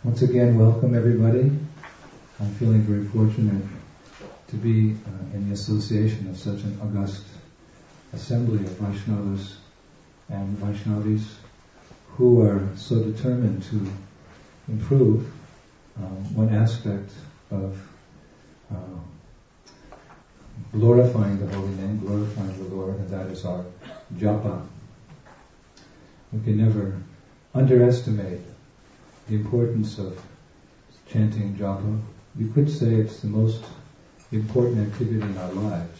Once again, welcome everybody. I'm feeling very fortunate to be in the association of such an august assembly of Vaishnavas and Vaishnavis who are so determined to improve one aspect of glorifying the holy name, glorifying the Lord, and that is our japa. We can never underestimate the importance of chanting japa. You could say it's the most important activity in our lives.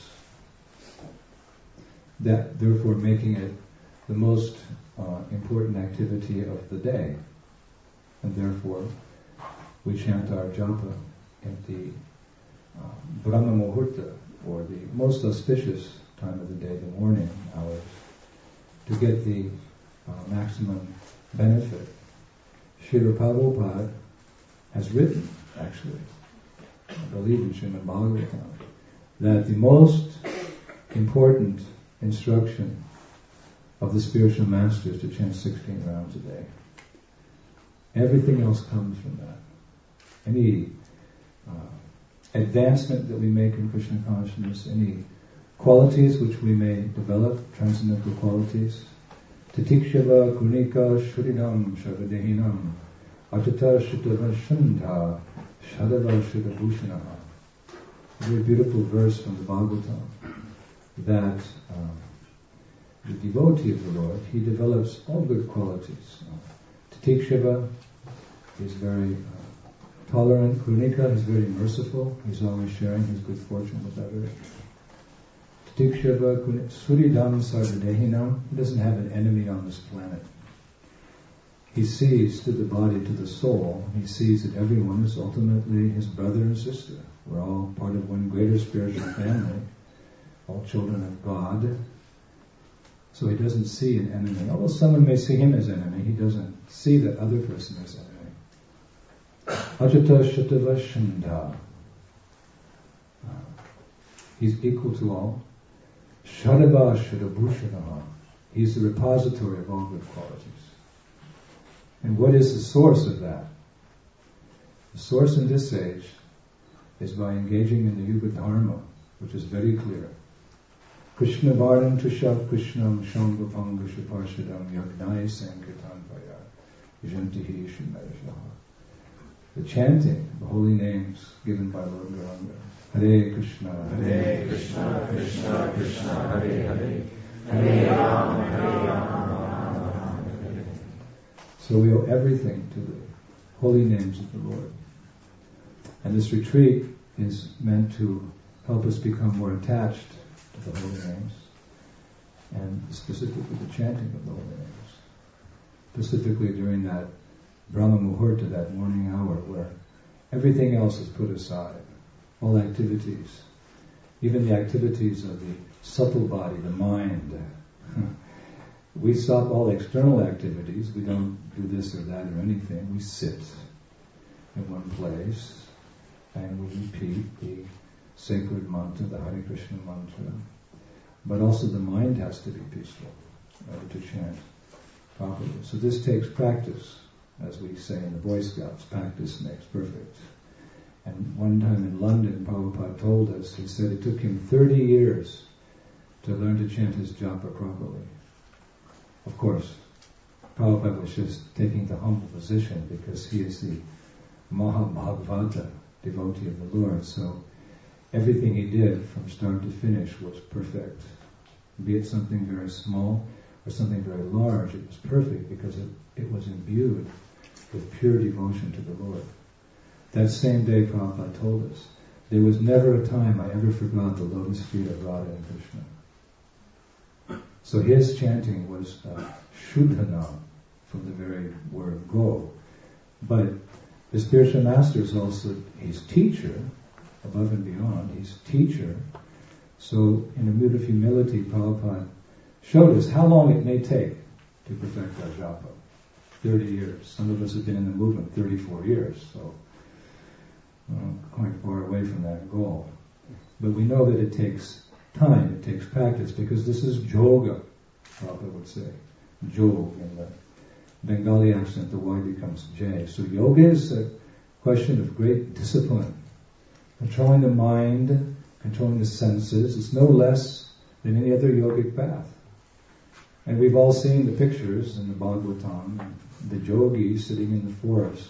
That, therefore, making it the most important activity of the day. And therefore, we chant our japa at the Brahma Muhurta, or the most auspicious time of the day, the morning hours, to get the maximum benefit. Srila Prabhupada has written, actually, I believe in Srimad Bhagavatam, that the most important instruction of the spiritual master is to chant 16 rounds a day. Everything else comes from that. Any advancement that we make in Krishna consciousness, any qualities which we may develop, transcendental qualities, Titikshava kunika shurinam shavadehinam atata shutavashanda shadava shudabhushanaha. A very beautiful verse from the Bhagavatam that the devotee of the Lord, he develops all good qualities. Titikshava is very tolerant. Kunika is very merciful. He's always sharing his good fortune with others. Tikshava Suridam Sarvadehinam. He doesn't have an enemy on this planet. He sees to the body, to the soul, he sees that everyone is ultimately his brother and sister. We're all part of one greater spiritual family, all children of God. So he doesn't see an enemy. Although someone may see him as enemy, he doesn't see that other person as enemy. Ajata Shatava Shanda. He's equal to all. Shadava Shadabhushanaha. He's the repository of all good qualities. And what is the source of that? The source in this age is by engaging in the Yuga Dharma, which is very clear. Krishna Varnam Tushav Krishnam Shambhapanga Shaparshadam Yagnai Sankirtan Vaya Jantihi Shumarashaha. The chanting, the holy names given by Lord Gauranga. Hare Krishna, Krishna, Krishna, Hare Hare, Hare Rama, Rama, Hare. So we owe everything to the holy names of the Lord. And this retreat is meant to help us become more attached to the holy names, and specifically the chanting of the holy names. Specifically during that Brahma Muhurta, that morning hour, where everything else is put aside. All activities, even the activities of the subtle body, the mind. We stop all external activities. We don't do this or that or anything. We sit in one place and we repeat the sacred mantra, the Hare Krishna mantra. But also the mind has to be peaceful in order to chant properly. So this takes practice, as we say in the Boy Scouts, practice makes perfect. And one time in London, Prabhupada told us, he said it took him 30 years to learn to chant his japa properly. Of course, Prabhupada was just taking the humble position because he is the Mahabhagavata, devotee of the Lord. So everything he did from start to finish was perfect. Be it something very small or something very large, it was perfect because it was imbued with pure devotion to the Lord. That same day, Prabhupada told us, there was never a time I ever forgot the lotus feet of Radha and Krishna. So his chanting was Shuddhana, from the very word go. But the spiritual master is also his teacher, above and beyond, his teacher. So in a mood of humility, Prabhupada showed us how long it may take to perfect our japa. 30 years. Some of us have been in the movement 34 years, so quite far away from that goal. But we know that it takes time, it takes practice, because this is yoga, Prabhupada would say. Jog in the Bengali accent, the Y becomes J. So yoga is a question of great discipline. Controlling the mind, controlling the senses, is no less than any other yogic path. And we've all seen the pictures in the Bhagavatam, the yogi sitting in the forest,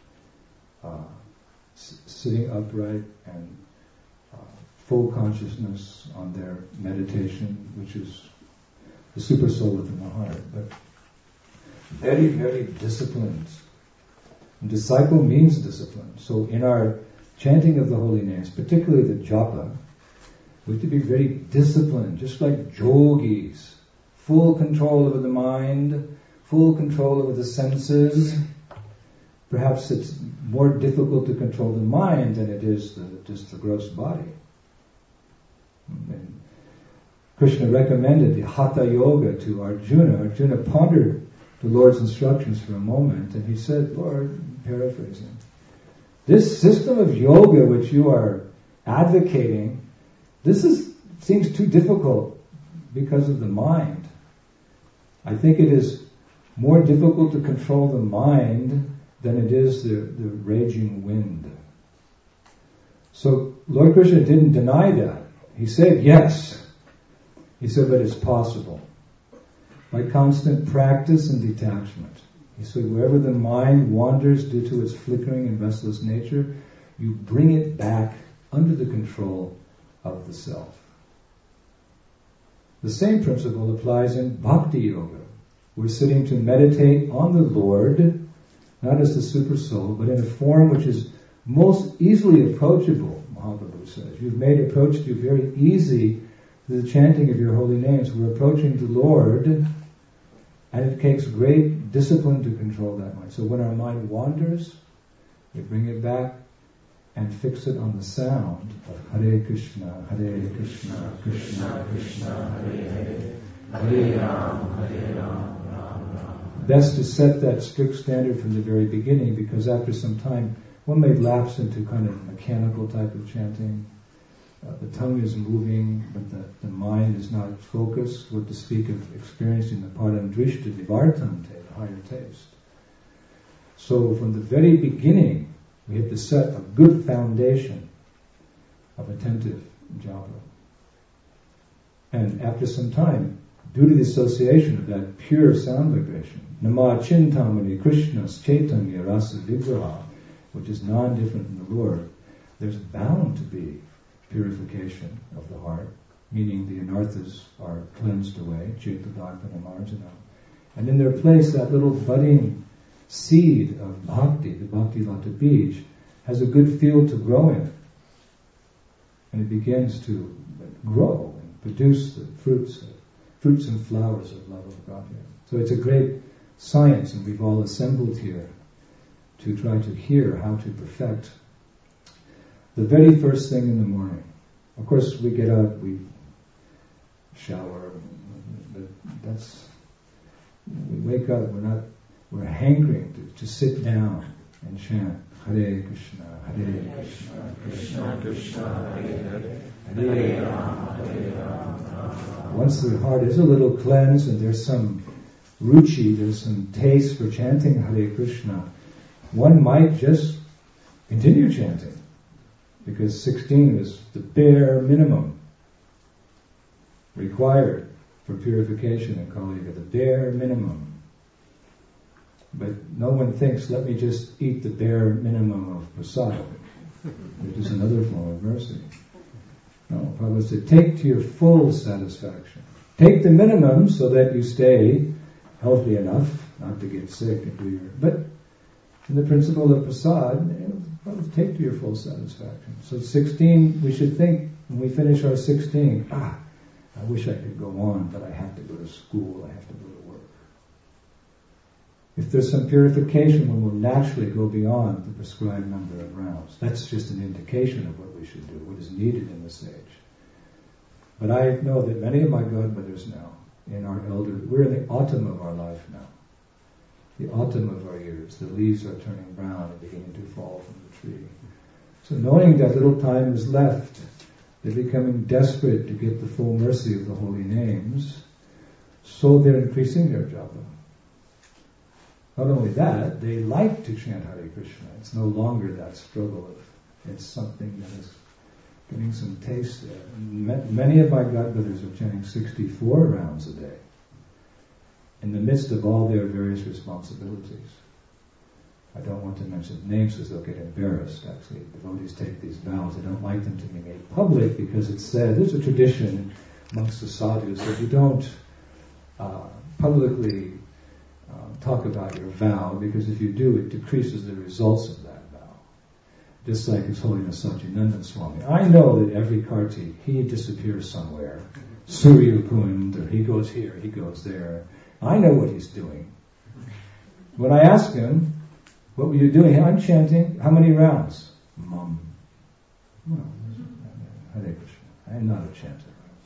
sitting upright and full consciousness on their meditation, which is the super soul within the heart. But very, very disciplined. And disciple means discipline. So in our chanting of the holy names, particularly the japa, we have to be very disciplined, just like yogis. Full control over the mind, full control over the senses. Perhaps it's more difficult to control the mind than it is just the gross body. And Krishna recommended the Hatha Yoga to Arjuna. Arjuna pondered the Lord's instructions for a moment, and he said, Lord, paraphrasing, this system of yoga which you are advocating, seems too difficult because of the mind. I think it is more difficult to control the mind than it is the raging wind. So Lord Krishna didn't deny that. He said, yes. He said, but it's possible. By constant practice and detachment. He said, wherever the mind wanders due to its flickering and restless nature, you bring it back under the control of the self. The same principle applies in Bhakti Yoga. We're sitting to meditate on the Lord, not as the super soul, but in a form which is most easily approachable, Mahaprabhu says. You've made approach to you very easy through the chanting of your holy names. We're approaching the Lord, and it takes great discipline to control that mind. So when our mind wanders, we bring it back and fix it on the sound of Hare Krishna, Krishna Krishna, Hare Hare, Hare Ram, Ram. Best to set that strict standard from the very beginning, because after some time one may lapse into kind of mechanical type of chanting. The tongue is moving, but the mind is not focused, what to speak of experiencing the paramdrishta, the vartante, the higher taste. So from the very beginning, we have to set a good foundation of attentive japa. And after some time, due to the association of that pure sound vibration, Nama Chintamani Krishna's Chaitanya Rasa Vigraha, which is non-different from the Lord, there's bound to be purification of the heart, meaning the anarthas are cleansed away, Cetadharpana Marjana. And in their place, that little budding seed of bhakti, the bhakti lata bij, has a good field to grow in. And it begins to grow and produce the fruits and flowers of love of God. So it's a great science, and we've all assembled here to try to hear how to perfect the very first thing in the morning. Of course, we get up, we shower, but we wake up, we're hankering to sit down and chant Hare Krishna, Krishna Krishna, Hare Hare, Hare Rama. Once the heart is a little cleansed and there's some ruchi, there's some taste for chanting Hare Krishna, one might just continue chanting. Because 16 is the bare minimum required for purification in Kali Yuga, the bare minimum. But no one thinks, let me just eat the bare minimum of prasad, which is another form of mercy. No, Prabhupada said, take to your full satisfaction. Take the minimum so that you stay healthy enough not to get sick and do your... But in the principle of prasad, take to your full satisfaction. So 16, we should think, when we finish our 16, I wish I could go on, but I have to go to school, I have to go to work. If there's some purification, one will naturally go beyond the prescribed number of rounds. That's just an indication of what we should do, what is needed in this age. But I know that many of my godmothers now, in our elder, we're in the autumn of our life now. The autumn of our years, the leaves are turning brown and beginning to fall from the tree. So knowing that little time is left, they're becoming desperate to get the full mercy of the holy names, so they're increasing their japa. Not only that, they like to chant Hare Krishna. It's no longer that struggle. It's something that is getting some taste there. Many of my godbrothers are chanting 64 rounds a day in the midst of all their various responsibilities. I don't want to mention names because they'll get embarrassed. Actually, devotees take these vows. They don't like them to be made public because it's said, there's a tradition amongst the sadhus that you don't publicly talk about your vow, because if you do, it decreases the results of that vow. Just like His Holiness Satyananda Swami. I know that every Kartik, he disappears somewhere. Surya Kund, or he goes here, he goes there. I know what he's doing. When I ask him, what were you doing? I'm chanting. How many rounds? Well, Hare Krishna. I am not a chanter.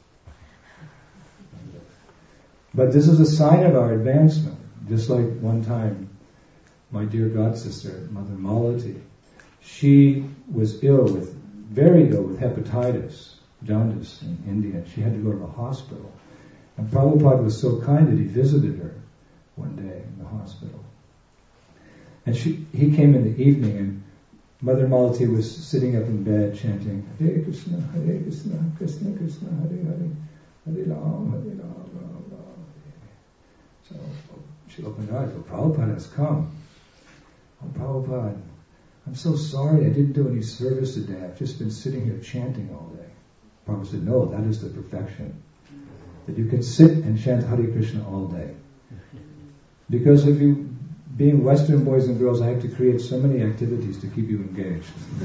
But this is a sign of our advancement. Just like one time, my dear god sister, Mother Malati, she was very ill with hepatitis, jaundice in India. She had to go to the hospital. And Prabhupada was so kind that he visited her one day in the hospital. And he came in the evening, and Mother Malati was sitting up in bed chanting, Hare Krishna, Krishna Krishna, Hare Hare, Hare Ram, Hare Ram, Ram Ram. So she opened her eyes. Oh, Prabhupada has come. Oh, Prabhupada, I'm so sorry I didn't do any service today. I've just been sitting here chanting all day. Prabhupada said, no, that is the perfection. That you can sit and chant Hare Krishna all day. Because if you, being Western boys and girls, I have to create so many activities to keep you engaged.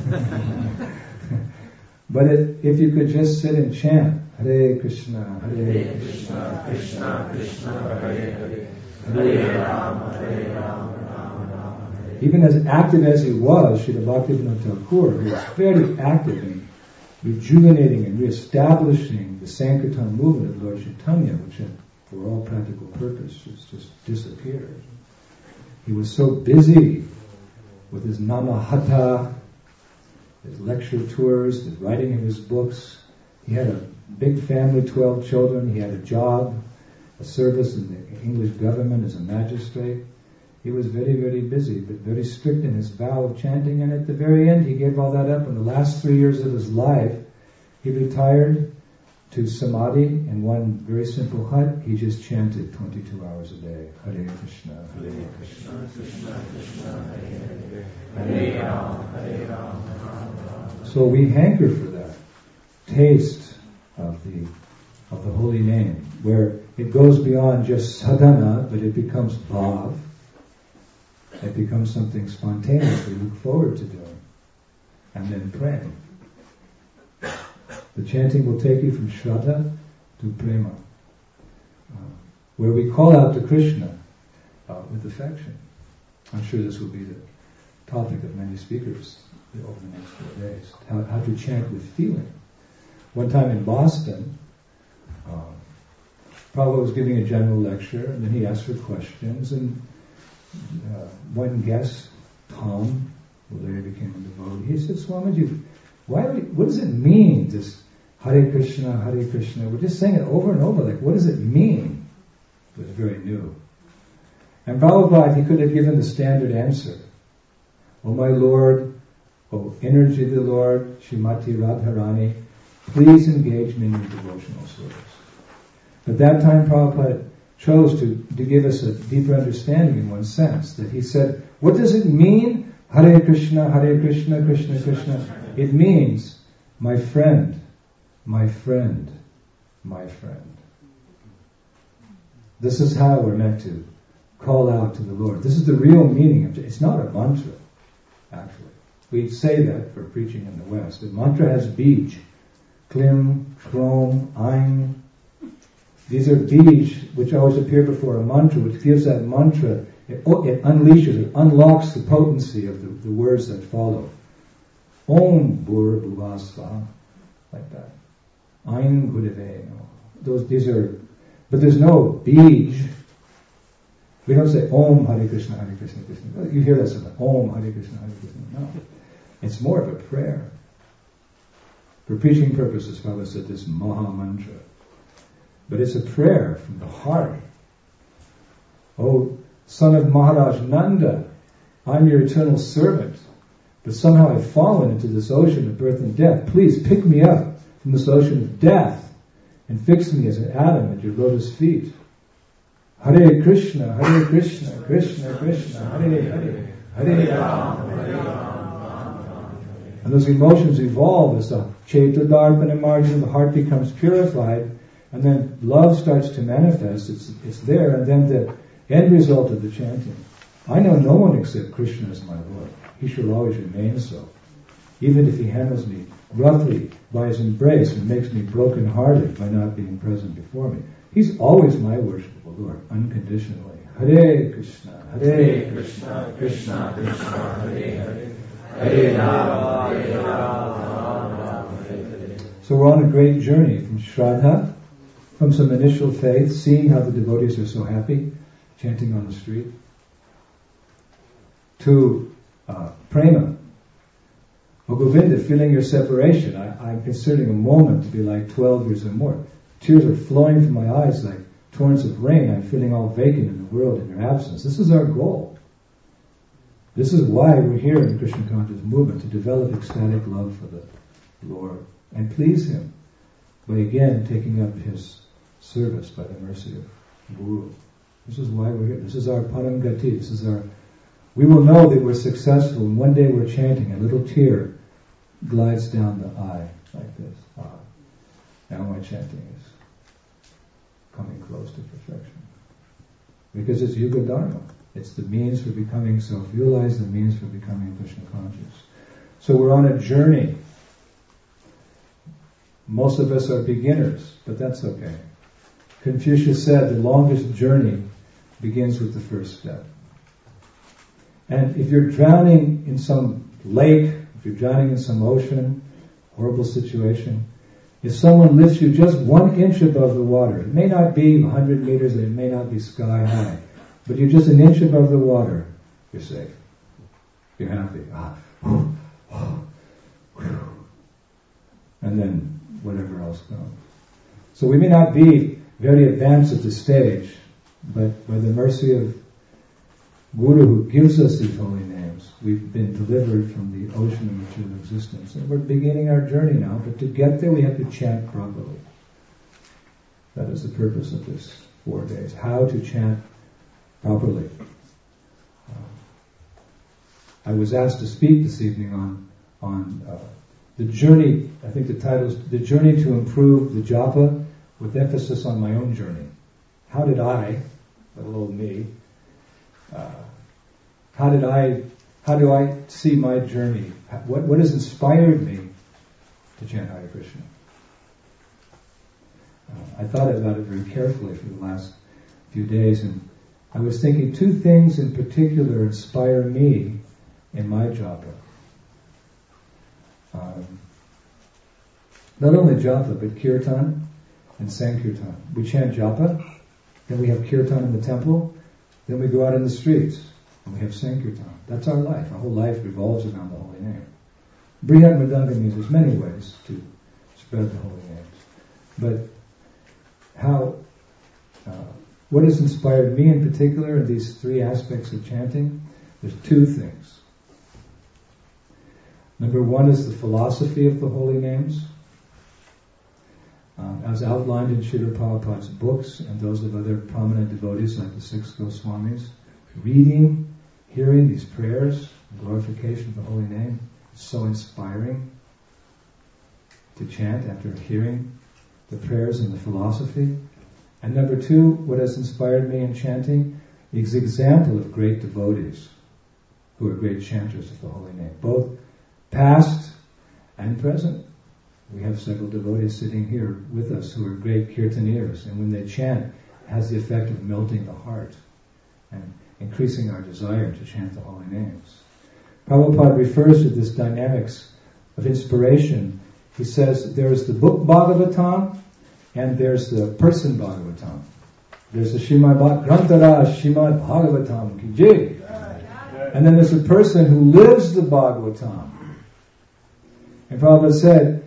But if you could just sit and chant Hare Krishna, Hare Krishna, Krishna Krishna, Hare Hare, Hare Rama, Hare Rama, Rama Rama, Hare. Even as active as he was, Srila Bhaktivinoda Thakur, who was very active in rejuvenating and reestablishing the Sankirtan movement of Lord Chaitanya, which had, for all practical purposes, just disappeared. He was so busy with his Namahata, his lecture tours, the writing of his books. He had a big family, 12 children. He had a job, a service in the English government as a magistrate. He was very, very busy, but very strict in his vow of chanting. And at the very end, he gave all that up. In the last 3 years of his life, he retired to Samadhi in one very simple hut. He just chanted 22 hours a day. Hare Krishna, Hare Krishna, Krishna Krishna, Hare Hare, Hare Ram, Hare Ram, Ram Ram. So we hanker for that taste of the holy name, where it goes beyond just sadhana, but it becomes bhav. It becomes something spontaneous we look forward to doing, and then praying. The chanting will take you from Shraddha to Prema, where we call out to Krishna with affection. I'm sure this will be the topic of many speakers over the next 4 days, how to chant with feeling. One time in Boston, Prabhupada was giving a general lecture, and then he asked for questions, and one guest, Tom, who later became a devotee, he said, Swamiji, what does it mean, this Hare Krishna, Hare Krishna? We're just saying it over and over, like, what does it mean? It was very new. And Prabhupada, he could have given the standard answer. Oh my Lord, oh energy of the Lord, Srimati Radharani, please engage me in your devotional service. But that time Prabhupada chose to give us a deeper understanding in one sense, that he said, what does it mean? Hare Krishna, Krishna Krishna. It means, my friend, my friend, my friend. This is how we're meant to call out to the Lord. This is the real meaning of it. It's not a mantra, actually. We say that for preaching in the West. The mantra has bij, klim, krom, ein. These are bij, which always appear before a mantra, which gives that mantra, it unleashes, it unlocks the potency of the words that follow. Om Bhur Bhuvasva, like that. Ein Gudave. These are, but there's no bij. We don't say Om Hare Krishna, Hare Krishna, Krishna. You hear that sometimes. Om Hare Krishna, Hare Krishna. No. It's more of a prayer. For preaching purposes, Prabhupada said this Maha Mantra. But it's a prayer from the heart. Oh son of Maharaj Nanda, I'm your eternal servant, but somehow I've fallen into this ocean of birth and death. Please pick me up from this ocean of death and fix me as an atom at your lotus feet. Hare Krishna, Krishna Krishna, Hare Hare, Hare Rama, Hare Rama. And those emotions evolve as the Chaitya-darpana margin, the heart becomes purified, and then love starts to manifest. It's there, and then the end result of the chanting. I know no one except Krishna as my Lord. He shall always remain so. Even if he handles me roughly by his embrace and makes me broken-hearted by not being present before me, he's always my worshipful Lord, unconditionally. Hare Krishna, Krishna, Krishna Krishna, Hare Hare, Hare Rama, Hare Rama, Hare Hare. So we're on a great journey from Shraddha, from some initial faith, seeing how the devotees are so happy, chanting on the street, to prema. Oh Govinda, feeling your separation, I'm considering a moment to be like 12 years or more. Tears are flowing from my eyes like torrents of rain. I'm feeling all vacant in the world in your absence. This is our goal. This is why we're here in the Krishna conscious movement, to develop ecstatic love for the Lord and please Him by again taking up His service by the mercy of Guru. This is why we're here. This is our Param Gati. This is our. We will know that we're successful, and one day we're chanting, a little tear glides down the eye like this. Now my chanting is coming close to perfection. Because it's Yuga Dharma. It's the means for becoming self-realized, the means for becoming Krishna conscious. So we're on a journey. Most of us are beginners, but that's okay. Confucius said the longest journey begins with the first step. And if you're drowning in some lake, if you're drowning in some ocean, horrible situation, if someone lifts you just 1 inch above the water, it may not be 100 meters and it may not be sky high, but you're just 1 inch above the water, you're safe. You're happy. And then whatever else comes. So we may not be very advanced at this stage, but by the mercy of Guru who gives us these holy names, we've been delivered from the ocean of material existence. And we're beginning our journey now, but to get there we have to chant properly. That is the purpose of this 4 days. How to chant properly. I was asked to speak this evening on the journey, I think the title is The Journey to Improve the Japa, with emphasis on my own journey. How did I, little old me, how do I see my journey? What has inspired me to chant Hare Krishna? I thought about it very carefully for the last few days, and I was thinking 2 things in particular inspire me in my japa. Not only japa, but kirtan and sankirtan. We chant japa, then we have kirtan in the temple, then we go out in the streets, and we have sankirtan. That's our life. Our whole life revolves around the holy name. Brihat Mridanga means there's many ways to spread the holy names. But what has inspired me in particular in these 3 aspects of chanting? There's 2 things. Number 1 is the philosophy of the holy names, as outlined in Srila Prabhupada's books and those of other prominent devotees like the 6 Goswamis. Reading, hearing these prayers, glorification of the holy name, is so inspiring to chant after hearing the prayers and the philosophy. And number 2, what has inspired me in chanting is the example of great devotees who are great chanters of the holy name, both past and present. We have several devotees sitting here with us who are great kirtaneers, and when they chant, it has the effect of melting the heart and increasing our desire to chant the holy names. Prabhupada refers to this dynamics of inspiration. He says there's the book Bhagavatam and there's the person Bhagavatam. There's the Srimad Grantara Srimad Bhagavatam ki jai. And then there's a person who lives the Bhagavatam. And Prabhupada said,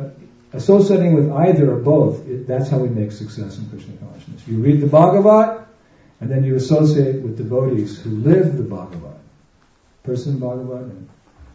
associating with either or both, that's how we make success in Krishna consciousness. You read the Bhagavat, And then you associate with devotees who live the Bhagavan. Person Bhagavan and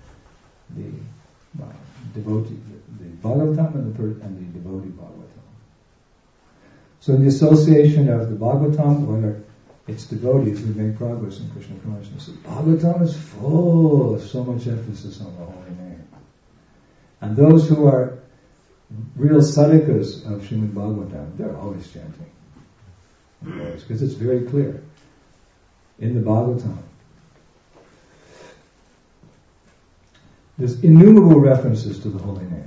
the devotee, the Bhagavatam and the devotee Bhagavatam. So in the association of the Bhagavatam, where it's devotees who make progress in Krishna consciousness, the Bhagavatam is full of so much emphasis on the holy name. And those who are real sadhakas of Srimad Bhagavatam, they're always chanting. Because it's very clear in the Bhagavatam. There's innumerable references to the holy name.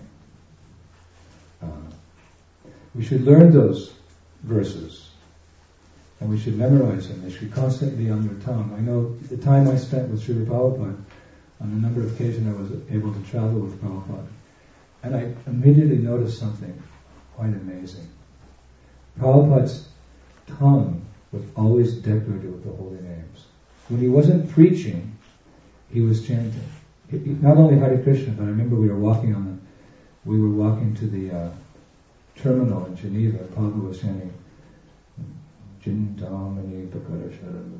We should learn those verses and we should memorize them. They should constantly be on your tongue. I know the time I spent with Srila Prabhupada, on a number of occasions I was able to travel with Prabhupada, and I immediately noticed something quite amazing. Prabhupada's tongue was always decorated with the holy names. When he wasn't preaching, he was chanting. Not only Hare Krishna, but I remember we were walking to the terminal in Geneva. Prabhupada was chanting, Jintamani Pakarasharam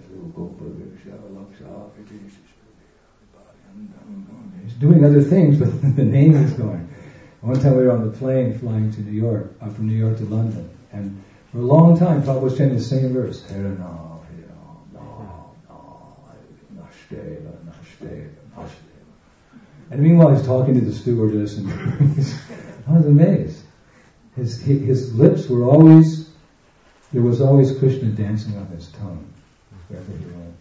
He's doing other things, but the name is going. One time we were on the plane flying to New York, from New York to London, and for a long time Prabhupada was chanting the same verse. And meanwhile he's talking to the stewardess, and I was amazed. His lips were always, there was always Krishna dancing on his tongue wherever he went.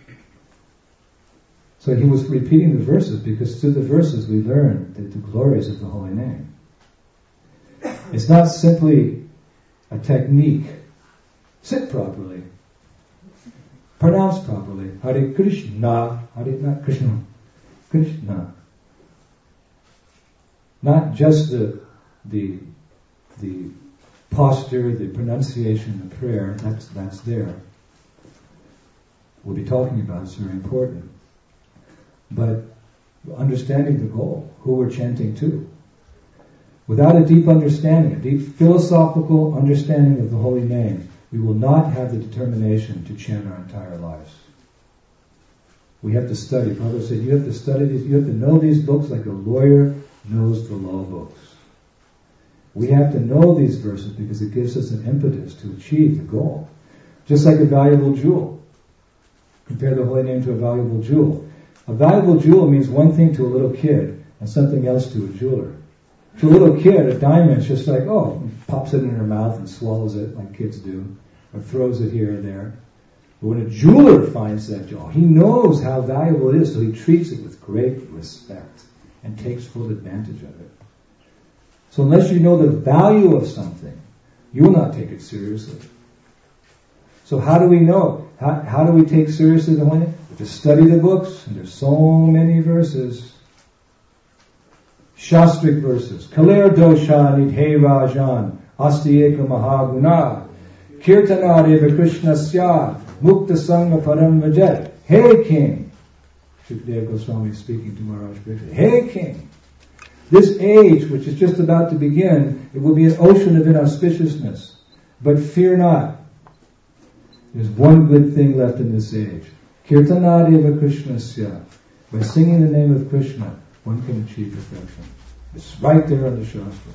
So he was repeating the verses because through the verses we learn the glories of the holy name. It's not simply a technique. Sit properly. Pronounce properly. Hare Krishna. Not Krishna. Krishna. Not just the posture, the pronunciation, the prayer. That's there. We'll be talking about it's very important. But understanding the goal, who we're chanting to. Without a deep understanding, a deep philosophical understanding of the holy name, we will not have the determination to chant our entire lives. We have to study. Prabhupada said, you have to study these, you have to know these books like a lawyer knows the law books. We have to know these verses because it gives us an impetus to achieve the goal. Just like a valuable jewel. Compare the holy name to a valuable jewel. A valuable jewel means one thing to a little kid and something else to a jeweler. To a little kid, a diamond is just like, pops it in her mouth and swallows it like kids do, or throws it here and there. But when a jeweler finds that jewel, he knows how valuable it is, so he treats it with great respect and takes full advantage of it. So unless you know the value of something, you will not take it seriously. So how do we know? How do we take seriously the holy name? To study the books, and there's so many verses. Shastric verses. Kaler dosha nidhe rajan asti eka mahaguna kirtana deva krishnasya mukta sangha param vajet. Hey king! Shukadeva Goswami is speaking to Maharaj Krishna. Hey king! This age, which is just about to begin, it will be an ocean of inauspiciousness. But fear not. There's one good thing left in this age. Kirtanadeva Krishnasya. By singing the name of Krishna, one can achieve perfection. It's right there on the Shastra.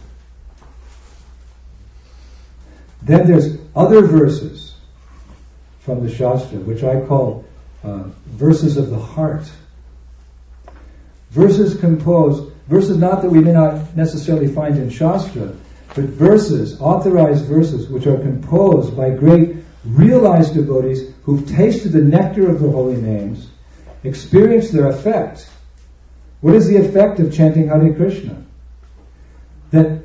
Then there's other verses from the Shastra, which I call verses of the heart. Verses not that we may not necessarily find in Shastra, but verses, authorized verses, which are composed by great realized devotees who've tasted the nectar of the holy names, experienced their effect. What is the effect of chanting Hare Krishna? That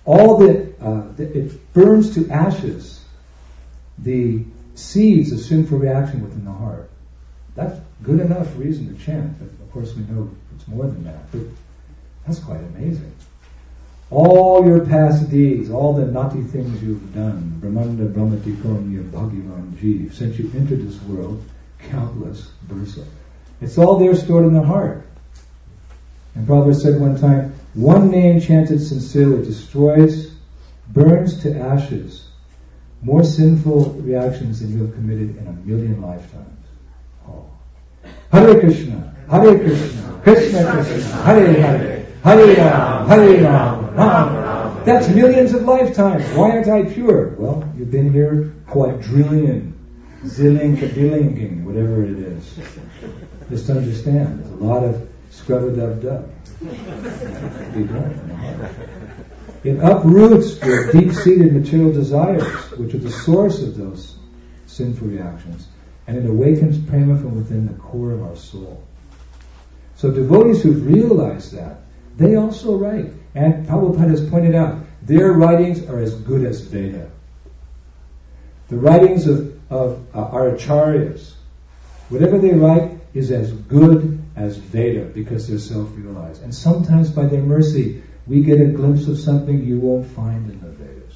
it burns to ashes the seeds of sinful reaction within the heart. That's good enough reason to chant, but of course we know it's more than that. But that's quite amazing. All your past deeds, all the naughty things you've done, Brahmanda Brahmati Konya Bhagavan Jeev, since you entered this world, countless births. It's all there stored in the heart. And Prabhupada said one time, one name chanted sincerely destroys, burns to ashes more sinful reactions than you have committed in 1,000,000 lifetimes. Oh. Hare Krishna, Hare Krishna, Krishna Krishna, Hare Hare, Hare Ram, Hare Ram, Ram Ram. That's millions of lifetimes. Why aren't I pure? Well, you've been here quadrillion, zillion, kadillinging, whatever it is. Just understand, there's a lot of scrub-a-dub-dub. Be done in the heart. It uproots the deep-seated material desires, which are the source of those sinful reactions, and it awakens prema from within the core of our soul. So devotees who've realized that, they also write. And Prabhupada has pointed out, their writings are as good as Veda. The writings of our acharyas, whatever they write is as good as Veda because they're self-realized. And sometimes by their mercy, we get a glimpse of something you won't find in the Vedas.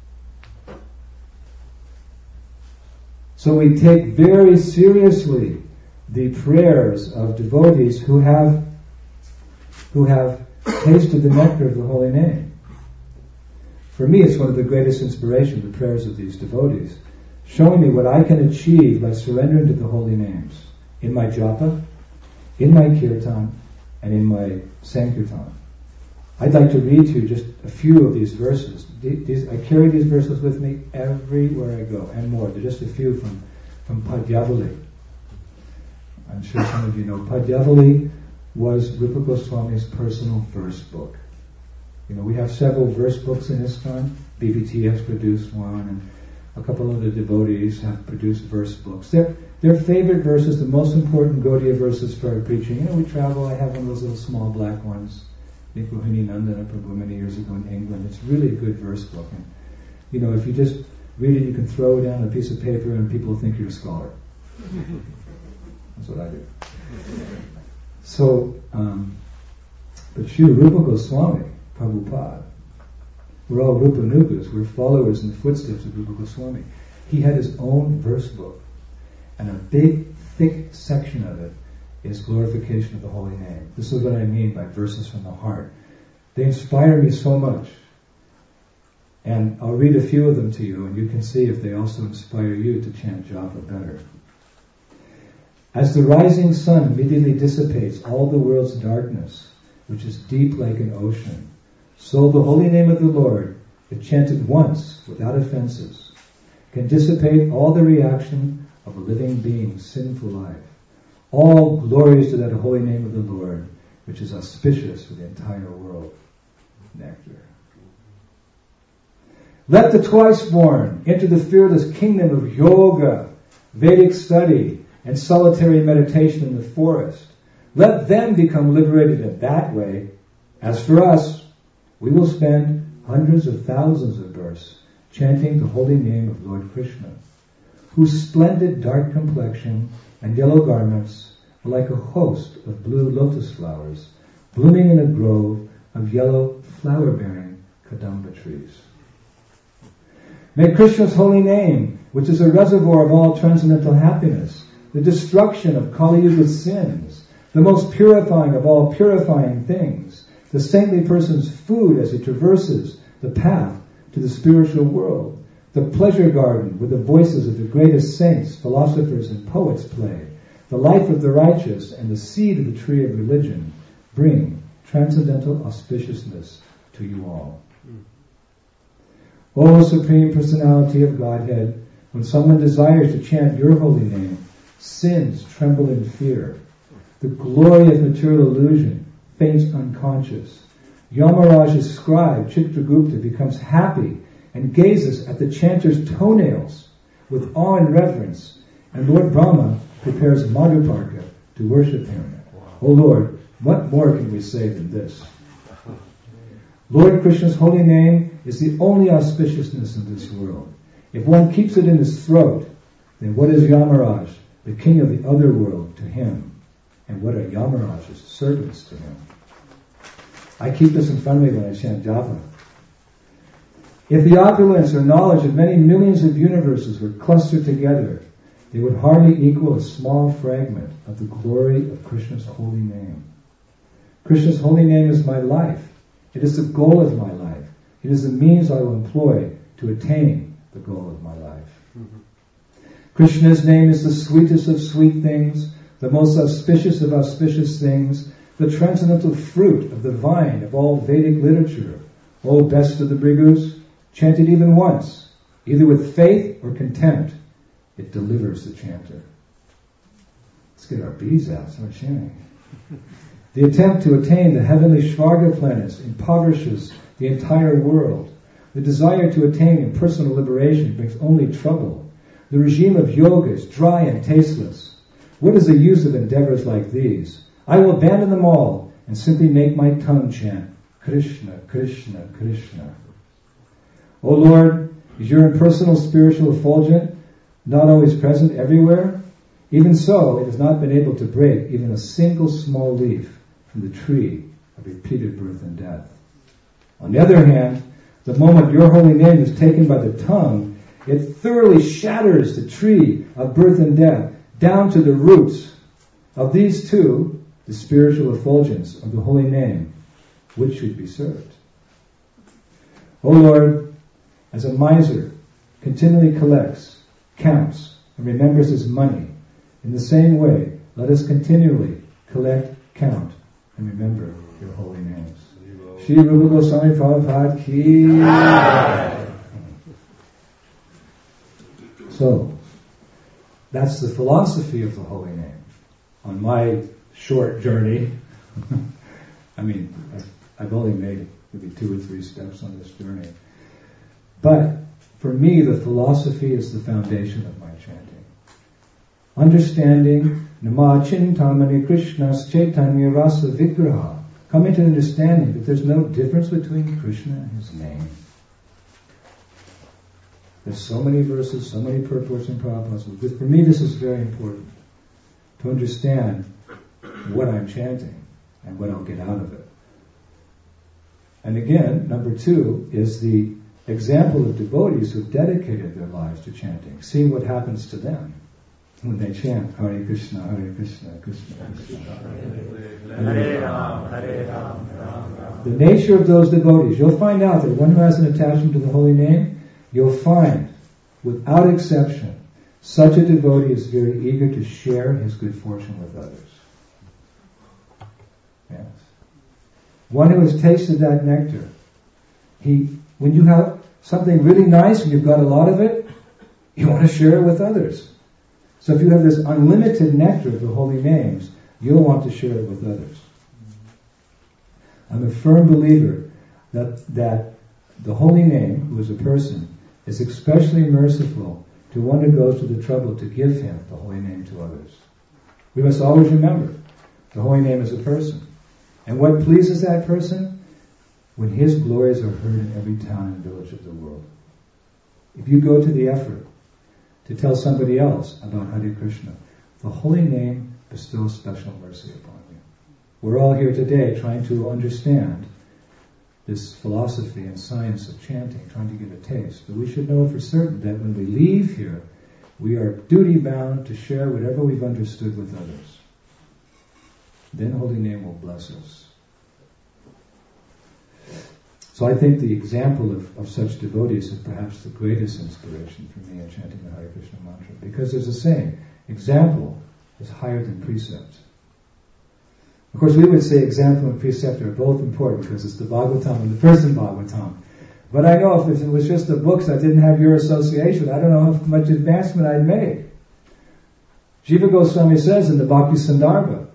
So we take very seriously the prayers of devotees who have tasted the nectar of the holy name. For me, it's one of the greatest inspirations, the prayers of these devotees, showing me what I can achieve by surrendering to the holy names in my japa, in my kirtan, and in my sankirtan. I'd like to read to you just a few of these verses. I carry these verses with me everywhere I go, and more. They're just a few from Padyavali. I'm sure some of you know. Padyavali was Rupa Goswami's personal verse book. You know, we have several verse books in ISKCON. BBT has produced one, and a couple of the devotees have produced verse books. Their favorite verses, the most important Gaudiya verses for our preaching. You know, we travel, I have one of those little small black ones. I think Rohini Nandana Prabhu many years ago in England. It's really a good verse book. And, you know, if you just read it, you can throw it down on a piece of paper and people will think you're a scholar. That's what I do. So, but Shri Rupa Goswami, Prabhupada, we're all Rupa Nugas, we're followers in the footsteps of Rupa Goswami. He had his own verse book, and a big, thick section of it is glorification of the holy name. This is what I mean by verses from the heart. They inspire me so much. And I'll read a few of them to you, and you can see if they also inspire you to chant japa better. As the rising sun immediately dissipates all the world's darkness, which is deep like an ocean, so the holy name of the Lord, if chanted once without offenses, can dissipate all the reaction of a living being's sinful life. All glories to that holy name of the Lord, which is auspicious for the entire world. Nectar. Let the twice-born enter the fearless kingdom of yoga, Vedic study, and solitary meditation in the forest. Let them become liberated in that way. As for us, we will spend hundreds of thousands of births chanting the holy name of Lord Krishna, whose splendid dark complexion and yellow garments are like a host of blue lotus flowers blooming in a grove of yellow flower-bearing kadamba trees. May Krishna's holy name, which is a reservoir of all transcendental happiness, the destruction of Kali Yuga's sins, the most purifying of all purifying things, the saintly person's food as he traverses the path to the spiritual world, the pleasure garden where the voices of the greatest saints, philosophers, and poets play, the life of the righteous, and the seed of the tree of religion bring transcendental auspiciousness to you all. O Supreme Personality of Godhead, when someone desires to chant your holy name, sins tremble in fear. The glory of material illusion faints unconscious. Yamaraj's scribe, Chitragupta, becomes happy and gazes at the chanter's toenails with awe and reverence, and Lord Brahma prepares Madhuparka to worship him. O Lord, what more can we say than this? Lord Krishna's holy name is the only auspiciousness in this world. If one keeps it in his throat, then what is Yamaraj, the king of the other world, to him? And what are Yamaraj's servants to him? I keep this in front of me when I chant japa. If the opulence or knowledge of many millions of universes were clustered together, they would hardly equal a small fragment of the glory of Krishna's holy name. Krishna's holy name is my life. It is the goal of my life. It is the means I will employ to attain the goal of my life. Krishna's name is the sweetest of sweet things, the most auspicious of auspicious things, the transcendental fruit of the vine of all Vedic literature. O best of the Bhrigus, chant it even once, either with faith or contempt. It delivers the chanter. Let's get our bees out, start chanting. The attempt to attain the heavenly Shvarga planets impoverishes the entire world. The desire to attain impersonal liberation brings only trouble. The regime of yoga is dry and tasteless. What is the use of endeavors like these? I will abandon them all and simply make my tongue chant, Krishna, Krishna, Krishna. O Lord, is your impersonal spiritual effulgent not always present everywhere? Even so, it has not been able to break even a single small leaf from the tree of repeated birth and death. On the other hand, the moment your holy name is taken by the tongue, it thoroughly shatters the tree of birth and death down to the roots. Of these two, the spiritual effulgence of the holy name, which should be served? O Lord, as a miser continually collects, counts, and remembers his money, in the same way, let us continually collect, count, and remember your holy names. Shri Rupa Goswami Prabhupada ki. So, that's the philosophy of the holy name. On my short journey, I mean, I've only made maybe 2 or 3 steps on this journey. But for me, the philosophy is the foundation of my chanting. Understanding Nama Chintamani Krishna's Chaitanya Rasa Vigraha. Coming to understanding that there's no difference between Krishna and his name. There's so many verses, so many purports in Prabhupada's books. For me, this is very important. To understand what I'm chanting and what I'll get out of it. And again, number 2 is the example of devotees who've dedicated their lives to chanting. Seeing what happens to them when they chant Hare Krishna, Hare Krishna, Krishna Krishna. Hare Ram, Hare Ram, Ram Ram. The nature of those devotees, you'll find out that one who has an attachment to the holy name, you'll find, without exception, such a devotee is very eager to share his good fortune with others. Yes. One who has tasted that nectar, when you have something really nice and you've got a lot of it, you want to share it with others. So if you have this unlimited nectar of the holy names, you'll want to share it with others. I'm a firm believer that the holy name, who is a person, is especially merciful to one who goes to the trouble to give him the holy name to others. We must always remember, the holy name is a person. And what pleases that person? When his glories are heard in every town and village of the world. If you go to the effort to tell somebody else about Hare Krishna, the holy name bestows special mercy upon you. We're all here today trying to understand this philosophy and science of chanting, trying to give a taste. But we should know for certain that when we leave here, we are duty-bound to share whatever we've understood with others. Then Holy Name will bless us. So I think the example of such devotees is perhaps the greatest inspiration for me in chanting the Hare Krishna mantra. Because there's a saying, example is higher than precept. Of course, we would say example and precept are both important because it's the Bhagavatam and the person Bhagavatam. But I know if it was just the books that didn't have your association, I don't know how much advancement I'd make. Jiva Goswami says in the Bhakti Sandarbha,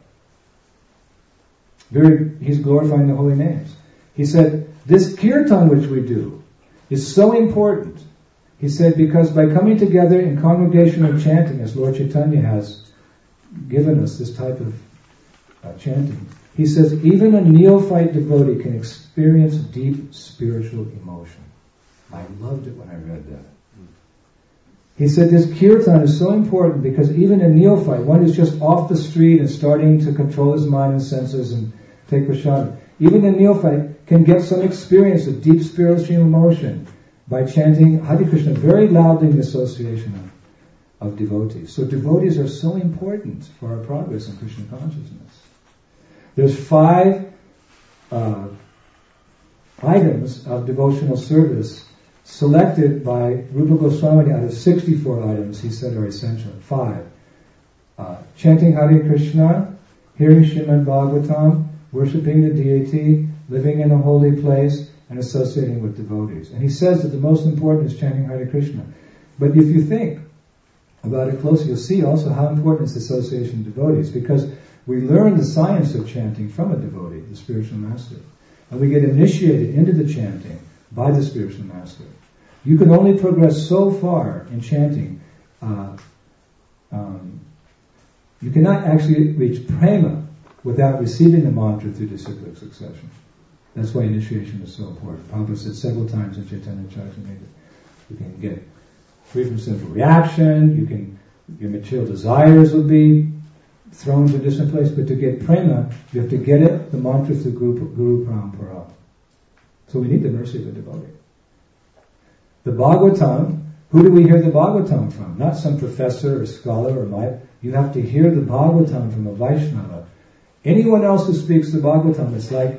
he's glorifying the holy names. He said, this kirtan which we do is so important. He said, because by coming together in congregational chanting, as Lord Chaitanya has given us this type of chanting, he says, even a neophyte devotee can experience deep spiritual emotion. I loved it when I read that. He said this kirtan is so important because even a neophyte, one who's just off the street and starting to control his mind and senses and take prasad, even a neophyte can get some experience of deep spiritual emotion by chanting Hare Krishna very loudly in the association of devotees. So devotees are so important for our progress in Krishna consciousness. There's 5 items of devotional service selected by Rupa Goswami out of 64 items he said are essential. 5. Chanting Hare Krishna, hearing Srimad Bhagavatam, worshipping the deity, living in a holy place, and associating with devotees. And he says that the most important is chanting Hare Krishna. But if you think about it closely, you'll see also how important is association with devotees, because we learn the science of chanting from a devotee, the spiritual master. And we get initiated into the chanting by the spiritual master. You can only progress so far in chanting. You cannot actually reach prema without receiving the mantra through the cyclic succession. That's why initiation is so important. Prabhupada said several times in Chaitanya Charitamrita, you can get free from sinful reaction, your material desires will be thrown to a distant place, but to get prema, you have to get it, the mantra through Guru Parampara. So we need the mercy of the devotee. The Bhagavatam, who do we hear the Bhagavatam from? Not some professor or scholar or my. You have to hear the Bhagavatam from a Vaishnava. Anyone else who speaks the Bhagavatam is like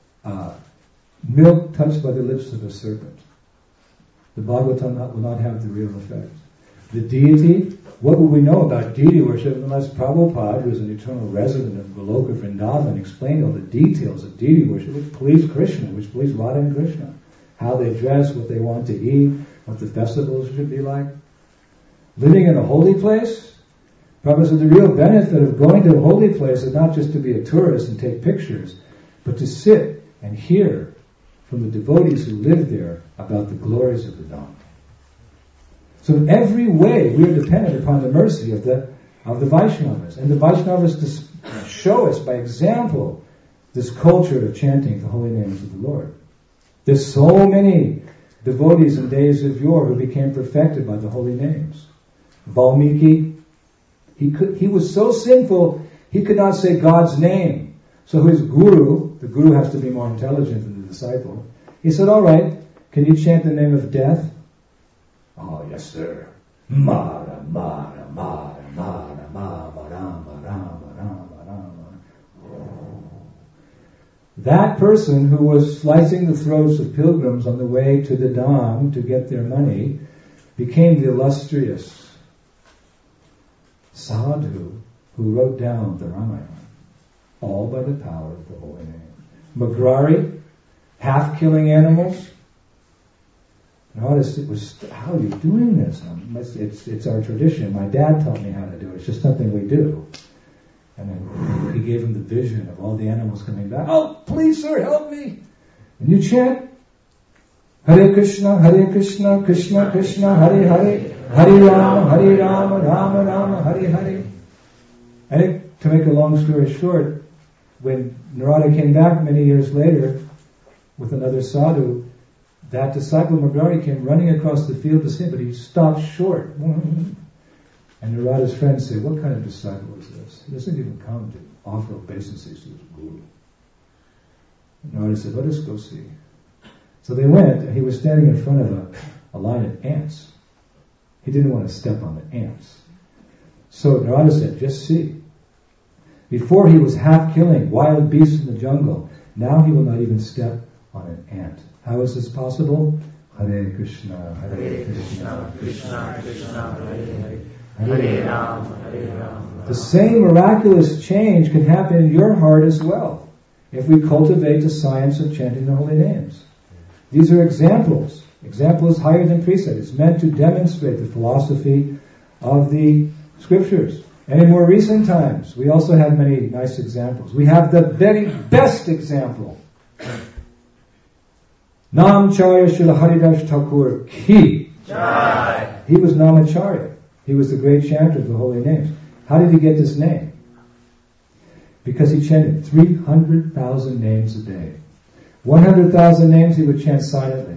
milk touched by the lips of a serpent. The Bhagavatam will not have the real effect. The deity, what would we know about deity worship unless Prabhupada, who is an eternal resident of Goloka Vrindavan, explained all the details of deity worship, which please Krishna, which please Radha and Krishna. How they dress, what they want to eat, what the festivals should be like. Living in a holy place, Prabhupada said the real benefit of going to a holy place is not just to be a tourist and take pictures, but to sit and hear from the devotees who live there about the glories of the Dham. So in every way we are dependent upon the mercy of the Vaishnavas. And the Vaishnavas show us by example this culture of chanting the holy names of the Lord. There's so many devotees in days of yore who became perfected by the holy names. Valmiki, he was so sinful, he could not say God's name. So his guru, the guru has to be more intelligent than the disciple, he said, all right, can you chant the name of death? Oh, yes, sir. Mara, Mara, Mara, Mara, Mara, Rama, Rama, Rama, Rama. That person who was slicing the throats of pilgrims on the way to the Dham to get their money became the illustrious sadhu who wrote down the Ramayana, all by the power of the holy name. Magrari, half-killing animals. Notice it was, how are you doing this? It's our tradition. My dad taught me how to do it. It's just something we do. And then he gave him the vision of all the animals coming back. Oh, please, sir, help me. And you chant, Hare Krishna, Krishna Krishna, Hare Hare, Hare Rama, Rama Rama, Hare Hare. And to make a long story short, when Narada came back many years later with another sadhu, that disciple Magrari came running across the field to see him, but he stopped short. And Narada's friends say, what kind of disciple is this? He doesn't even come to offer obeisances to his guru. And Narada said, let us go see. So they went, and he was standing in front of a line of ants. He didn't want to step on the ants. So Narada said, just see. Before he was half killing wild beasts in the jungle. Now he will not even step on an ant. How is this possible? Hare Krishna, Hare Krishna, Krishna Krishna, Hare Hare, Hare Rama, Hare Rama. The same miraculous change can happen in your heart as well, if we cultivate the science of chanting the holy names. These are examples. Example is higher than precept. It's meant to demonstrate the philosophy of the scriptures. And in more recent times, we also have many nice examples. We have the very best example. Namacharya Srila Haridas Thakur Ki. Jai. He was Namacharya. He was the great chanter of the holy names. How did he get this name? Because he chanted 300,000 names a day. 100,000 names he would chant silently.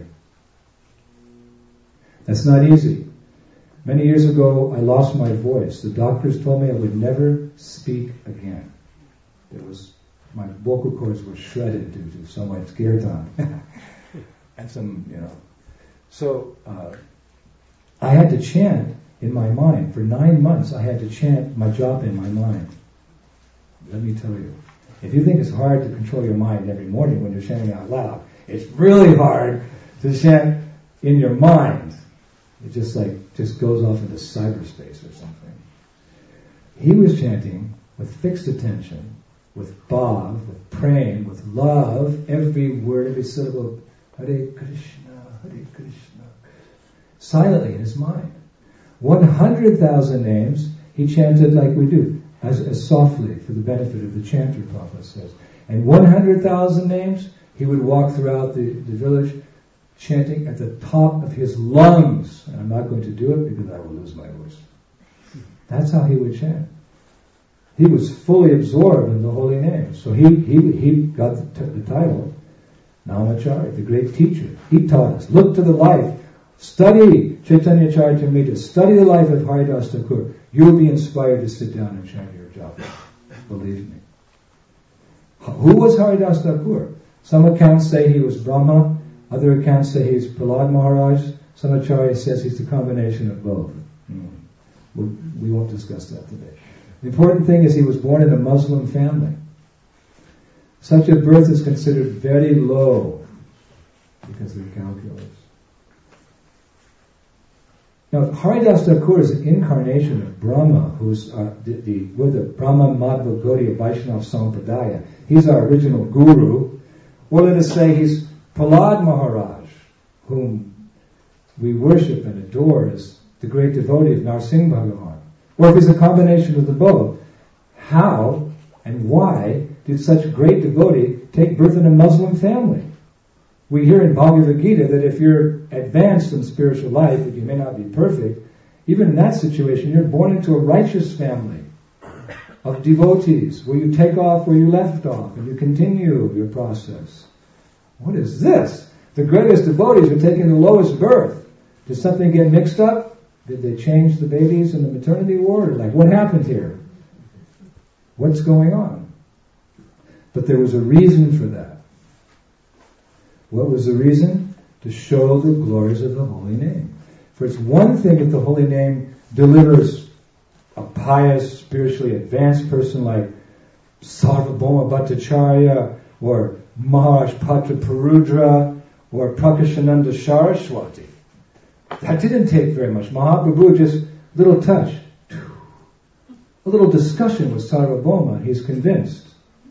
That's not easy. Many years ago, I lost my voice. The doctors told me I would never speak again. My vocal cords were shredded due to so much kirtan. And So, I had to chant in my mind. For 9 months, I had to chant my japa in my mind. Let me tell you. If you think it's hard to control your mind every morning when you're chanting out loud, it's really hard to chant in your mind, it just goes off into cyberspace or something. He was chanting with fixed attention, with bhav, with praying, with love, every word, every syllable, Hare Krishna, silently in his mind. 100,000 names he chanted like we do, as softly for the benefit of the chanter, Prabhupada says. And 100,000 names he would walk throughout the village chanting at the top of his lungs. And I'm not going to do it because I will lose my voice. That's how he would chant. He was fully absorbed in the holy name. So he got the title, Namacharya, the great teacher. He taught us, look to the life, study Chaitanya Charitamrita, study the life of Haridas Thakur. You'll be inspired to sit down and chant your japa. Believe me. Who was Haridas Thakur? Some accounts say he was Brahma, other accounts say he's Prahlad Maharaj, some Acharya says he's the combination of both. We won't discuss that today. The important thing is he was born in a Muslim family. Such a birth is considered very low because of the calculus. Now, Haridas Thakur is an incarnation of Brahma, who's we're the Brahma Madhva Gaudiya Vaishnava Sampradaya. He's our original guru. Or let us say he's Prahlad Maharaj, whom we worship and adore as the great devotee of Narsingh Bhagavan. Or if it's a combination of the both, how and why did such a great devotee take birth in a Muslim family? We hear in Bhagavad Gita that if you're advanced in spiritual life, that you may not be perfect, even in that situation, you're born into a righteous family of devotees, where you take off where you left off, and you continue your process. What is this? The greatest devotees are taking the lowest birth. Did something get mixed up? Did they change the babies in the maternity ward? Like, what happened here? What's going on? But there was a reason for that. What was the reason? To show the glories of the holy name. For it's one thing if the holy name delivers a pious, spiritually advanced person like Sarvabhauma Bhattacharya or Maharaj Patra Parudra or Prakashananda Saraswati. That didn't take very much. Mahaprabhu just little touch. A little discussion with Sarvabhauma. He's convinced.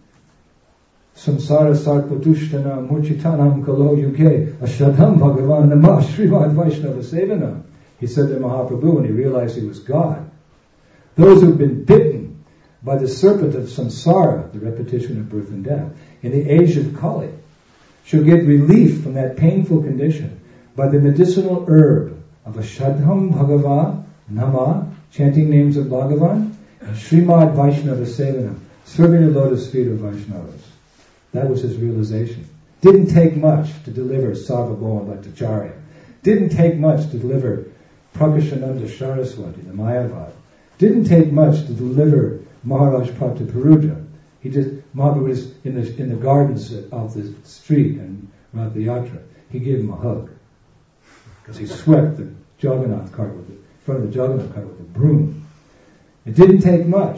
Samsara sarpadushtana murchitanam kalo yuge ashadham bhagavan namah srivad vaishnava sevanam. He said to Mahaprabhu when he realized he was God. Those who've been bitten by the serpent of samsara, the repetition of birth and death, in the age of Kali, shall get relief from that painful condition by the medicinal herb of ashadham bhagavan namah, chanting names of Bhagavan, and Srimad Vaishnava Sevanam, serving the lotus feet of Vaishnavas. That was his realization. Didn't take much to deliver Sarvabhauma Bhattacharya. Didn't take much to deliver Prakashananda Saraswati, the Mayavad. Didn't take much to deliver Maharaj Prataparudra. Mahaprabhu was in the gardens of the street and Ratha Yatra. He gave him a hug. Because he swept the Jagannath cart in front of the Jagannath cart with a broom. It didn't take much.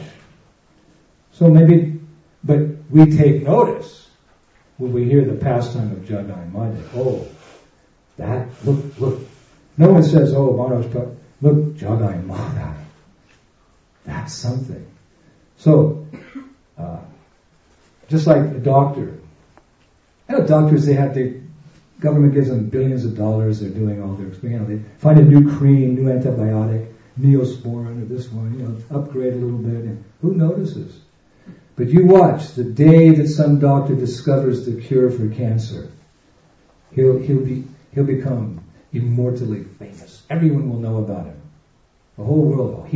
But we take notice when we hear the pastime of Jagai Madhe. Oh, look. No one says, oh, Maharaj, look, Jagai Madhe. That's something. So, just like a doctor. Doctors, the government gives them billions of dollars, they're doing all their, they find a new cream, new antibiotic, Neosporin or this one, upgrade a little bit, and who notices? But you watch, the day that some doctor discovers the cure for cancer, he'll become immortally famous. Everyone will know about him. The whole world.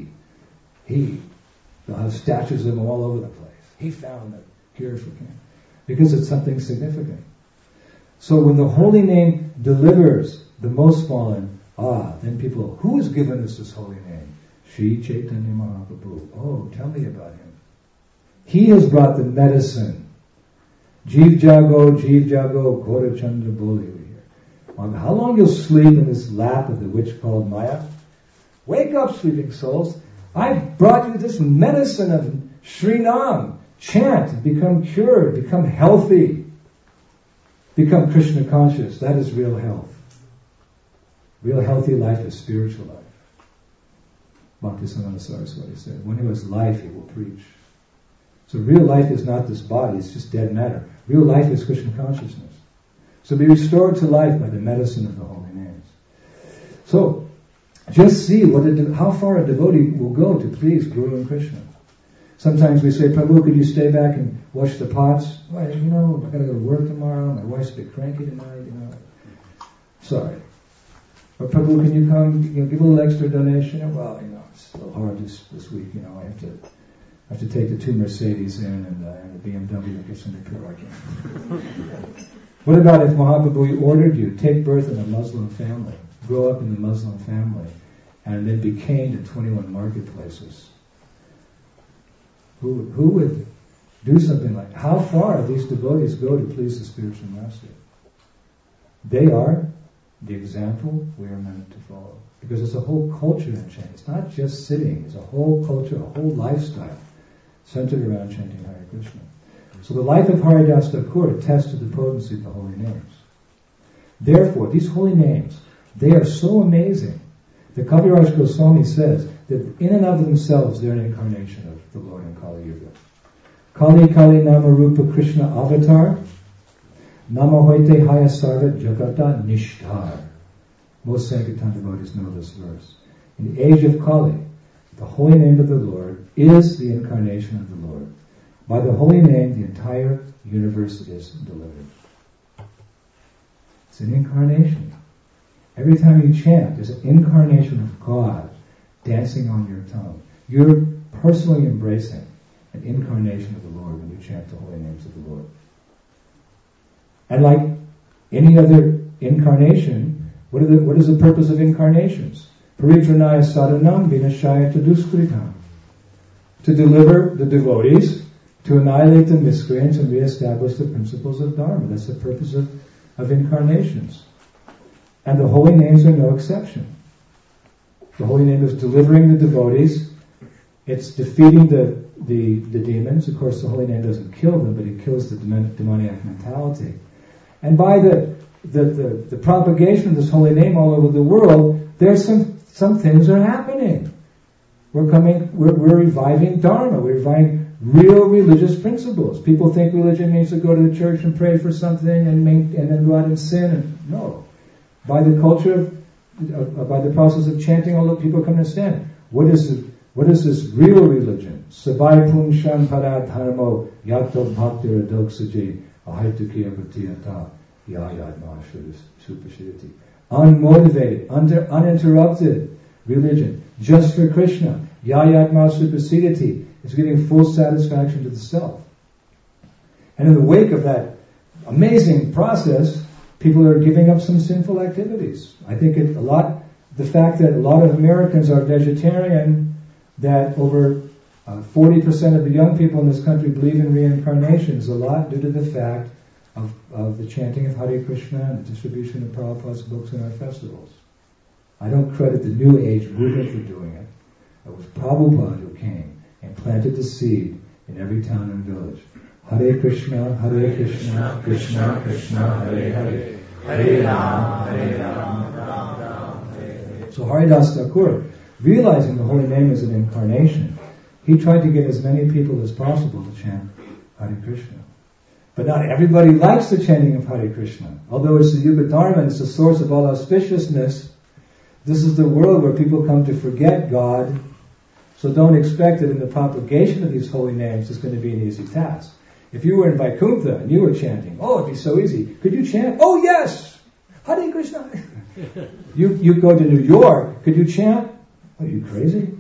They'll have statues of him all over the place. He found the cure for cancer. Because it's something significant. So when the holy name delivers the most fallen, then people, who has given us this holy name? Sri Chaitanya Mahaprabhu. Oh, tell me about him. He has brought the medicine. Jeev Jago, Gora Chandra Boli. How long you'll sleep in this lap of the witch called Maya? Wake up, sleeping souls. I've brought you this medicine of Srinam. Chant, become cured, become healthy. Become Krishna conscious. That is real health. Real healthy life is spiritual life. Bhaktisiddhanta Saraswati said, when he has life, he will preach. So real life is not this body, it's just dead matter. Real life is Krishna consciousness. So be restored to life by the medicine of the holy names. So, just see how far a devotee will go to please Guru and Krishna. Sometimes we say, Prabhu, could you stay back and wash the pots? Well, I gotta go to work tomorrow, my wife's a bit cranky tonight, Sorry. Or Prabhu, can you come, give a little extra donation? Well, it's a little hard this week, I have to take the 2 Mercedes in and the BMW that gets in the car. What about if Mahaprabhu ordered you, take birth in a Muslim family, grow up in the Muslim family, and then be caned in 21 marketplaces? Who would do something like that? How far these devotees go to please the spiritual master? They are the example we are meant to follow. Because there's a whole culture in chanting. It's not just sitting. It's a whole culture, a whole lifestyle centered around chanting Hare Krishna. So the life of Haridas Thakur attests to the potency of the holy names. Therefore, these holy names, they are so amazing. The Kaviraj Goswami says that in and of themselves they're an incarnation of the Lord in Kali Yuga. Kali Kali Nama Rupa Krishna Avatar Nama Hoite Haya Sarva Jagata Nishtar. Most Sankirtan devotees know this verse. In the age of Kali, the holy name of the Lord is the incarnation of the Lord. By the holy name, the entire universe is delivered. It's an incarnation. Every time you chant, there's an incarnation of God dancing on your tongue. You're personally embracing an incarnation of the Lord when you chant the holy names of the Lord. And like any other incarnation, what is the purpose of incarnations? Paritranaya sadhanam vinashaya taduskritam. To deliver the devotees, to annihilate the miscreants and reestablish the principles of Dharma. That's the purpose of incarnations. And the holy names are no exception. The holy name is delivering the devotees. It's defeating the demons. Of course, the holy name doesn't kill them, but it kills the demoniac mentality. And by the propagation of this holy name all over the world, there's some things are happening. We're reviving Dharma. We're reviving real religious principles. People think religion means to go to the church and pray for something and then go out and sin. No. By the culture, by the process of chanting, all the people come to understand what is this real religion? Sabai Pungshan Parad Dharmo Yato Bhakti Radoksaji Ahaitukiya Bhattiyata Yayad Mahashurupashirati. Unmotivated, uninterrupted religion, just for Krishna. Yayad Mahashurupashirati is giving full satisfaction to the self. And in the wake of that amazing process, people are giving up some sinful activities. I think the fact that a lot of Americans are vegetarian, that over 40% of the young people in this country believe in reincarnation is a lot due to the fact of the chanting of Hare Krishna and the distribution of Prabhupada's books in our festivals. I don't credit the New Age movement for doing it. It was Prabhupada who came and planted the seed in every town and village. Hare Krishna, Krishna Krishna, Hare Hare, Hare Rama, Rama Rama, Hare Hare. So Haridas Thakur, realizing the holy name is an incarnation, he tried to get as many people as possible to chant Hare Krishna. But not everybody likes the chanting of Hare Krishna. Although it's the Yuga Dharma, it's the source of all auspiciousness, this is the world where people come to forget God. So don't expect that in the propagation of these holy names it's going to be an easy task. If you were in Vaikuntha and you were chanting, it'd be so easy. Could you chant? Oh yes! Hare Krishna! You go to New York, could you chant? Are you crazy?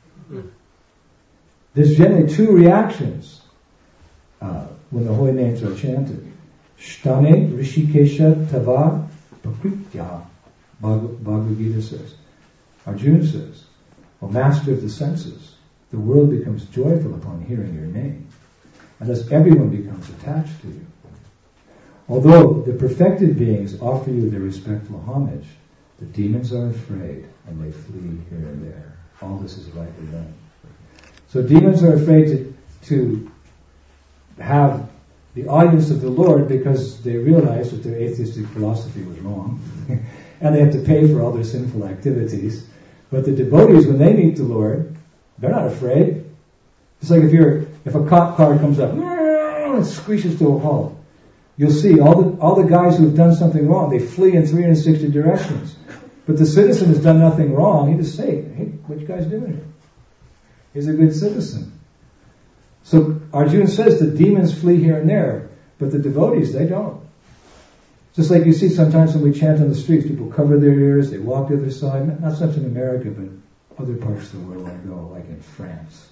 There's generally 2 reactions when the holy names are chanted. Shtane Rishikesha Tava Prakritya, Bhagavad Gita says. Arjuna says, O master of the senses, the world becomes joyful upon hearing your name, and thus everyone becomes attached to you. Although the perfected beings offer you their respectful homage, the demons are afraid and they flee here and there. All this is rightly done. So demons are afraid to have the audience of the Lord because they realize that their atheistic philosophy was wrong. And they have to pay for all their sinful activities. But the devotees, when they meet the Lord, they're not afraid. It's like if a cop car comes up, and screeches to a halt. You'll see all the guys who have done something wrong, they flee in 360 directions. But the citizen has done nothing wrong. He just say, hey, what you guys doing here? He's a good citizen. So Arjuna says the demons flee here and there, but the devotees, they don't. Just like you see sometimes when we chant on the streets, people cover their ears, they walk the other side. Not such in America, but other parts of the world I go, like in France.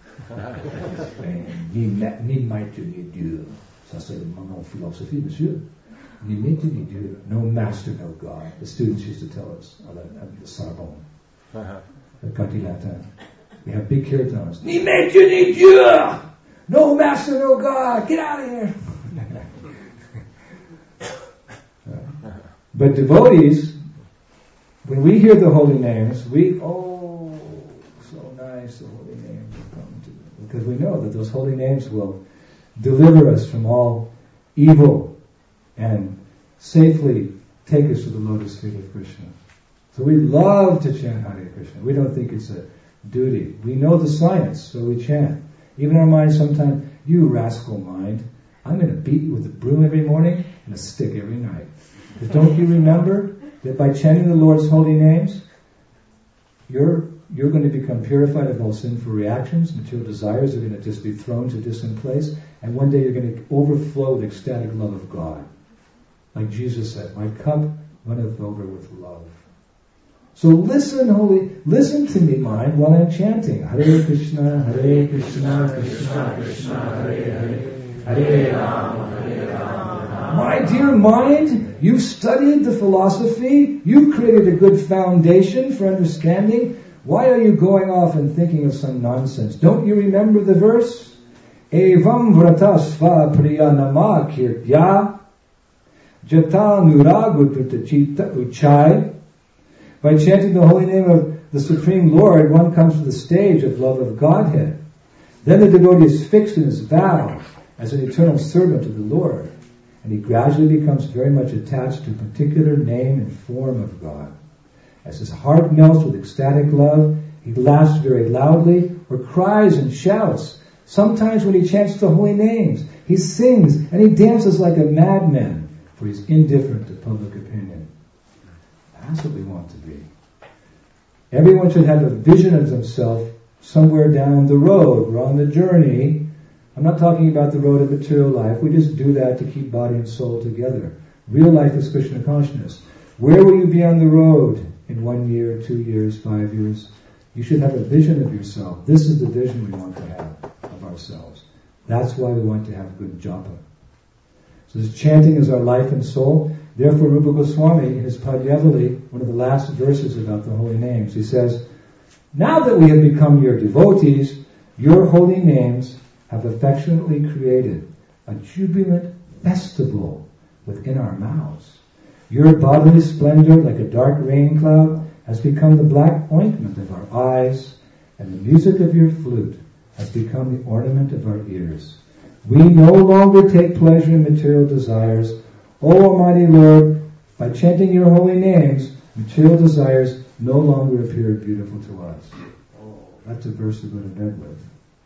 Ni maître ni Dieu. Ça c'est mon philosophie, monsieur. Ni maître ni Dieu. No master, no God. The students used to tell us at the Sorbonne, at Gati Latin. We have big kirtans. Ni maître ni Dieu. No master, no God. Get out of here. But devotees, when we hear the holy names, so nice, the holy names will come to them. Because we know that those holy names will deliver us from all evil and safely take us to the lotus feet of Krishna. So we love to chant Hare Krishna. We don't think it's a duty. We know the science, so we chant. Even our mind sometimes, you rascal mind, I'm going to beat you with a broom every morning and a stick every night. But don't you remember that by chanting the Lord's holy names, you're going to become purified of all sinful reactions, material desires are going to just be thrown to a distant place, and one day you're going to overflow with ecstatic love of God. Like Jesus said, my cup runneth over with love. So listen to me, mind, while I'm chanting. Hare Krishna, Krishna Krishna, Hare Hare, Hare Rama, Hare Rama. My dear mind, you've studied the philosophy, you've created a good foundation for understanding. Why are you going off and thinking of some nonsense? Don't you remember the verse? Evam vratasva priyanama kirtya jata nuragututachita uchai. By chanting the holy name of the Supreme Lord, one comes to the stage of love of Godhead. Then the devotee is fixed in his vow as an eternal servant of the Lord, and he gradually becomes very much attached to a particular name and form of God. As his heart melts with ecstatic love, he laughs very loudly or cries and shouts. Sometimes when he chants the holy names, he sings and he dances like a madman, for he's indifferent to public opinion. That's what we want to be. Everyone should have a vision of themselves somewhere down the road. We're on the journey. I'm not talking about the road of material life. We just do that to keep body and soul together. Real life is Krishna consciousness. Where will you be on the road in 1 year, 2 years, 5 years? You should have a vision of yourself. This is the vision we want to have of ourselves. That's why we want to have good japa. So this chanting is our life and soul. Therefore, Rupa Goswami, in his Padyavali, one of the last verses about the holy names, he says, now that we have become your devotees, your holy names have affectionately created a jubilant festival within our mouths. Your bodily splendor, like a dark rain cloud, has become the black ointment of our eyes, and the music of your flute has become the ornament of our ears. We no longer take pleasure in material desires. O Almighty Lord, by chanting your holy names, material desires no longer appear beautiful to us. That's a verse to go to bed with.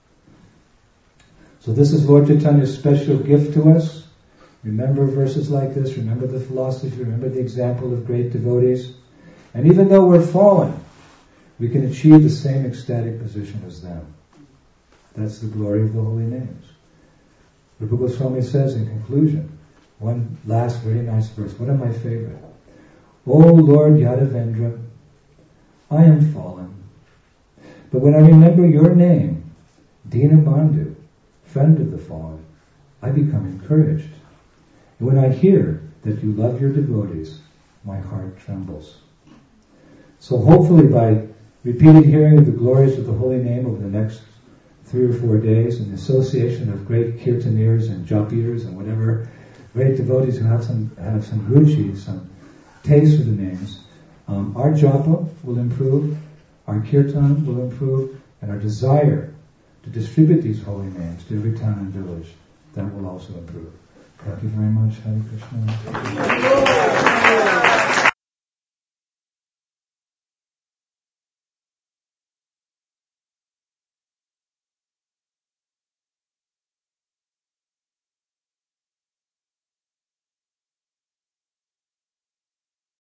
So this is Lord Chaitanya's special gift to us. Remember verses like this, remember the philosophy, remember the example of great devotees. And even though we're fallen, we can achieve the same ecstatic position as them. That's the glory of the holy names. Rupa Goswami says in conclusion, one last very nice verse, one of my favorite. O Lord Yadavendra, I am fallen. But when I remember your name, Dinabandhu, friend of the fallen, I become encouraged. And when I hear that you love your devotees, my heart trembles. So hopefully by repeated hearing of the glories of the holy name over the next 3 or 4 days, and the association of great kirtaniers and japiers and whatever great devotees who have some ruchi, some taste for the names, our japa will improve, our kirtan will improve, and our desire to distribute these holy names to every town and village, that will also also improve. Thank you very much. Hare Krishna.